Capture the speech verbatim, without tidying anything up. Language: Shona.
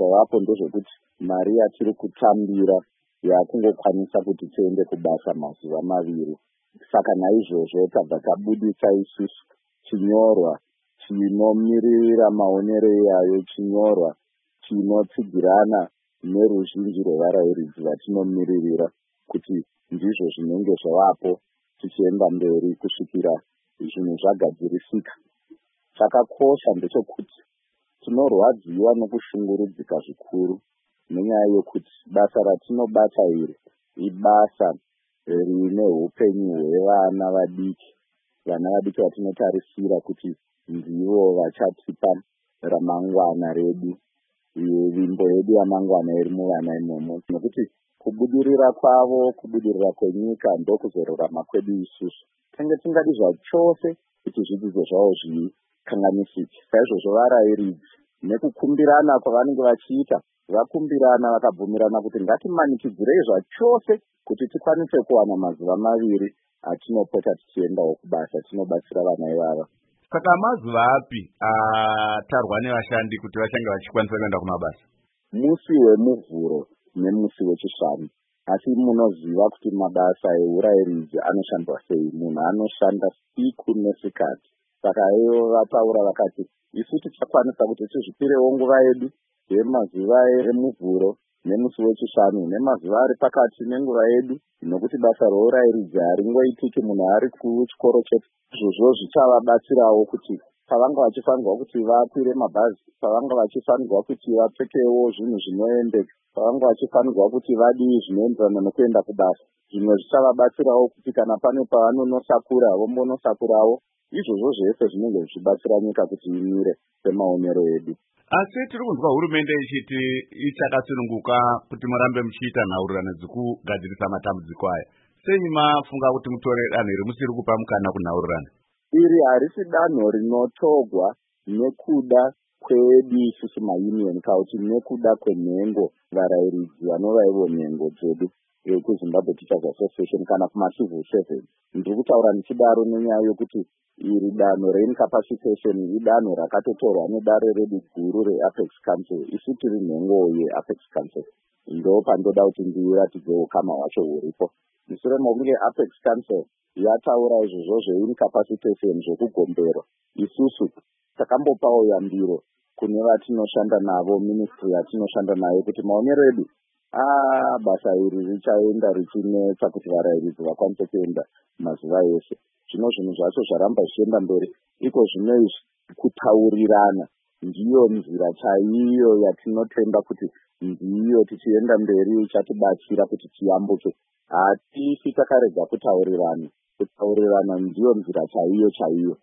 zvavapo ndezvekuti mari yatiri kutambira yakungokwanisa kuti tiende kubasa mazuva maviri. Saka naizvozvo tabva tabudisa isusu chinyorwa chinomiririra maonero iyayo, chinyorwa chinotsigirana neruzhinji rwevarayiridzi vatinomiririra kuti ndizvo zvinenge zvavapo tichienda mberi kusvikira zvinhu zvagadzirisika. Chakakosha ndechekuti tinorwadziwa nokushungurudzika zvikuru nenyaya yekuti basa ratinobata iri ibasa rine upenyu hwevana vadiki, vana vadiki vatinotarisira kuti ndivo vachatipa ramangwana redu, vimbo yedu yamangwana iri muvana imomo, nekuti kubudirira kwavo, kubudirira kwenyika ndokuzorarama kwedu isusu. Tenge tingadi zvachose kuti zvidzidzo zvavo zvikanganisike. Saizvozvo varayiridzi nekukumbirana kwavanenge vachiita, vakumbirana vakabvumirana kuti ngatimanikidzirei zvachose kuti tikwanise kuwana mazuva maviri atinopota tichiendawo kubasa tinobatsira vana ivava. Saka mazuva api atarwa nevashandi kuti vachange vachikwanisa kuenda kumabasa? Musi wemuvhuro nemusi wechishanu. Asi munoziva kuti mabasa eurayiridzi anoshandwa sei. Munhu anoshanda siku nesikati. Saka ivo vataura vakati isu tichakwanisa kuti tizvipirewo nguva yedu yemazuva emuvhuro nemusi wechishanu nemazuva ari pakati nenguva yedu, nokuti basa rourayiridzi haringoitiki munhu ari kuchikoro chetu. Izvozvo zvichavabatsirawo kuti pavanga vachifanirwa kuti vakwire mabhazi, pavanga vachifanirwa kuti vapfekewo zvinhu zvinoendeka, pavanga vachifanirwa kuti vadii zvinoenderana nokuenda kubasa, zvimwe zvichavabatsirawo kuti kana pane pavanonosakura vombonosakurawo. Izvozvo zvese zvinenge zvichibatsira nyika kuti imire semaonero edu. Asi tiri kunzwa hurumende ichiti ichakasununguka kuti murambe muchiita nhaurirano dzekugadzirisa matambudziko aya. Sei mafunga kuti mutore danho iri musiri kupa mukana kunhaurirana? Iri harisi danho rinotogwa nekuda kwedu isusu maunion kauti nekuda kwenhengo varayiridzi vanova ivo nhengo dzedu kuZimbabwe Teachers Association kana kumacivil servants. Ndiri kutaura nichidaro nenyaya yokuti iri danho reincapacitation idanho rakatotorwa nedare redu guru reApex Council. Isu tiri nhengo yeApex Council. Ndo pandoda kuti ndiratidze ukama hwacho huripo. Mushure mokunge Apex Council yataura izvozvo zveincapacitation zvekugomberwa, isusu takambopawo yambiro kune vatinoshanda navo, ministry yatinoshanda nayo, kuti maonero edu ah basa iri richaenda richinetsa kuti varayiridzi vakwanise kuenda mazuva ese. Zvino zvinhu zvacho zvaramba zvichienda mberi, iko zvinoizvi kutaurirana ndiyo nzira chaiyo yatinotenda kuti ndiyo tichienda mberi ichatibatsira kuti tiyambuke. Hatisi takarega kutaurirana. Kutaurirana ndiyo nzira chaiyo chaiyo.